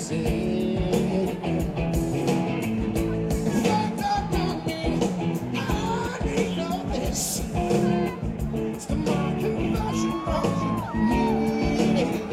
say. If I don't need, I need all this. It's the more confession of me.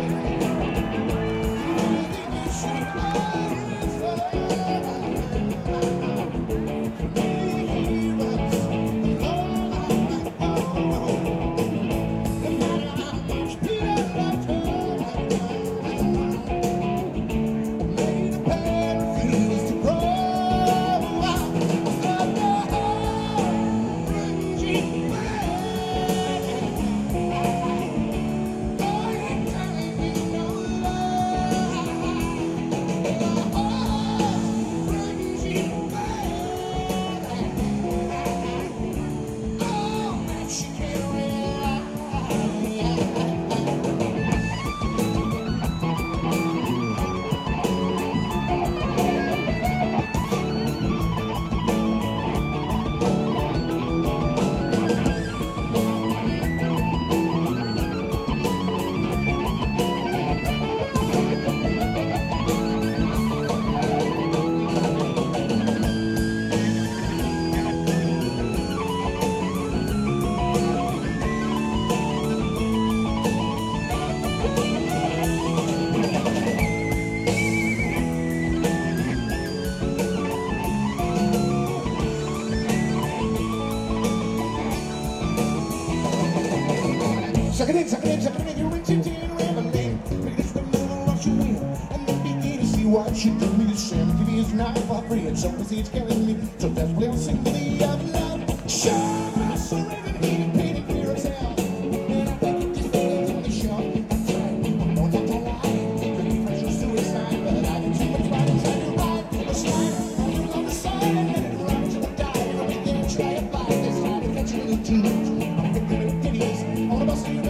Suck it in, suck it in, suck it in, you're reaching to your lemonade. Make this the middle rush you in, and then begin to see what you do. Me the same, give me his knife for free, and some of it's killing me. So that's what we'll sing to the other night. Sure, I surrender, need to paint it clear as hell. And I think it just feelings on the show. That's right, I'm not gonna lie. Pretty pressure suicide, but I can see what's right inside your ride. A slide, I look on the side, and then it runs to the dive. Everything try to fight this time to catch me too. I'm thinking of idiots, all of us here.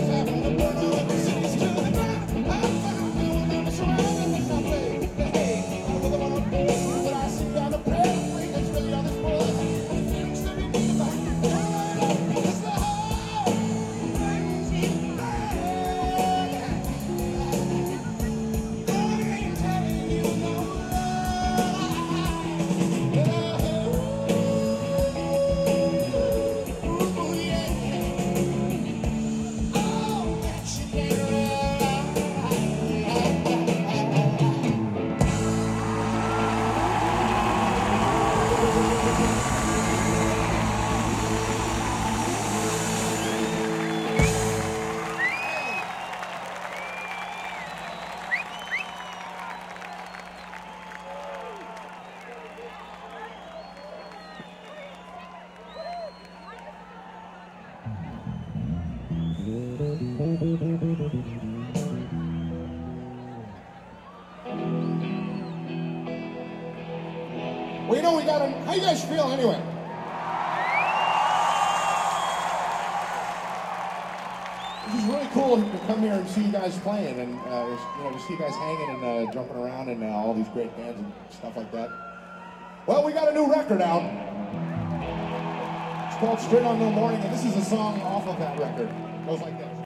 Well, you know, we got a... How you guys feel anyway? This is really cool to come here and see you guys playing, and you know, to see you guys hanging and jumping around, and all these great bands and stuff like that. Well, we got a new record out. It's called Straight On No Morning, and this is a song off of that record. It goes like this.